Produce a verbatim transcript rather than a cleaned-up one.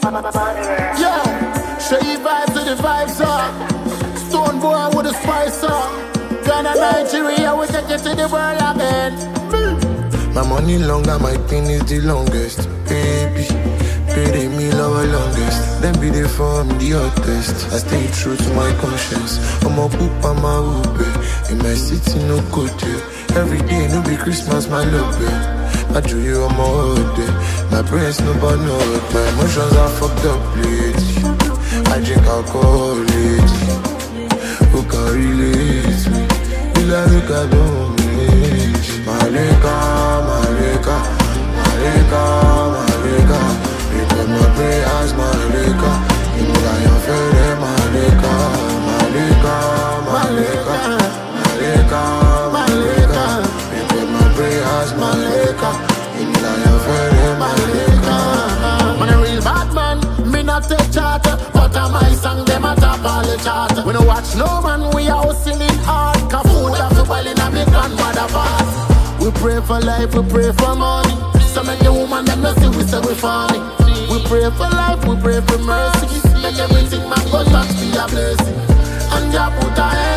Yo, show you vibes to the vibes up. Stone boy with a spice up. Ghana, Nigeria, we take it to the world again. My money longer, my pin is the longest. Baby, pay me lower longest. Then be the form, the hottest. I stay true to my conscience. I'm a poop, I'm a whoop. In my city, no good yeah. Every day, no be Christmas, my love. I do you, I'm a hood. My brains, no but no. My emotions are fucked up lately. I drink alcohol lately. Who can relate me? Will I look at them? Malika, Malika, Malika, Malika. Return my prayers, Malika. You know that you're very Malika, Malika, Malika, Malika, Malika. Return my prayers, Malika. You know that you're very Malika. Man a real bad man, me not take charter, but a my song them a top all the chart. We no watch no man, we are hustling hard. Cause food have to boil in a big grandmother pot. We pray for life, we pray for money. So make the woman them no see we say we funny. We pray for life, we pray for mercy. Make everything man go touch be a blessing. And Jah put a